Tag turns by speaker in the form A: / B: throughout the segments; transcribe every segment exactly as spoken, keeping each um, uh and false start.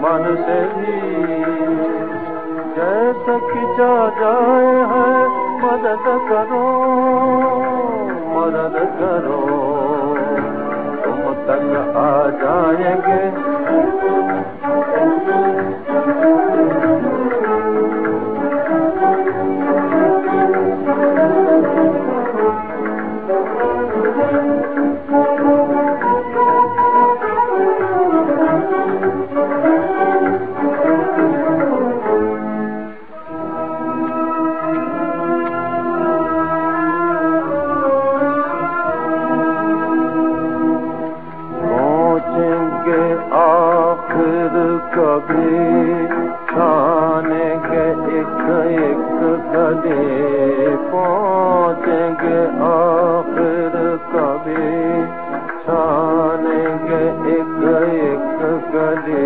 A: मन से भी जैसे खिंचा जाए है, मदद करो मदद करो, तुम तक आ जाएंगे। आखिर कभी छानेंगे एक एक गली, पहुँचेंगे आखिर कभी छानेंगे एक एक गली।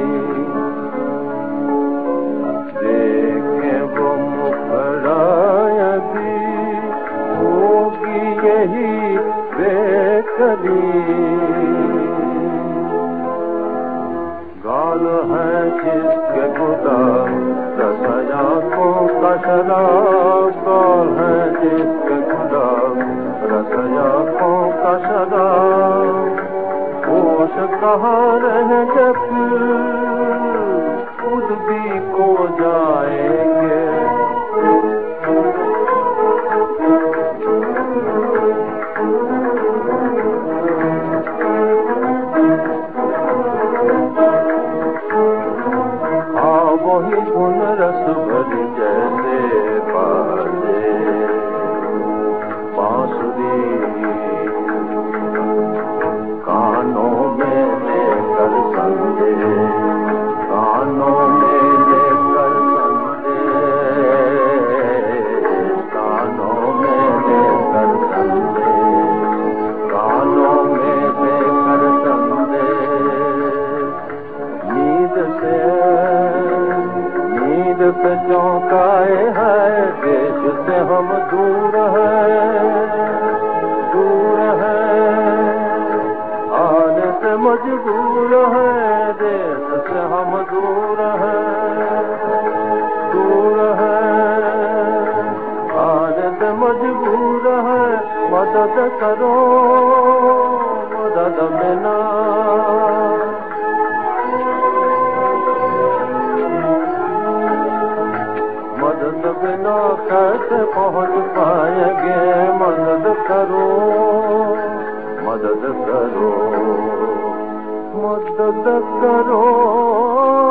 A: देखें वो मुखड़ा यदि होगी यही बेकली, गाल है जिसके गुलाब रसया को कशराब, गाल है जिसके गुलाब रसया को कशराब। होश कहाँ रह जब खुद भी खो जाएंगे। वही धुन रस भरी जैसे बाजे बांसुरी, कानों में लेकर संदेश, कानों में लेकर संदेश, कानों में लेकर संदेश, कानों में लेकर संदेश। नींद से नींद पे चौंकाए है, देश से हम दूर है दूर है, आने से मजबूर है, देश से हम दूर है दूर है, आने से मजबूर है। मदद करो मदद बिना मदद बिना कैसे पहुँच पाएंगे। मदद करो मदद करो मदद करो।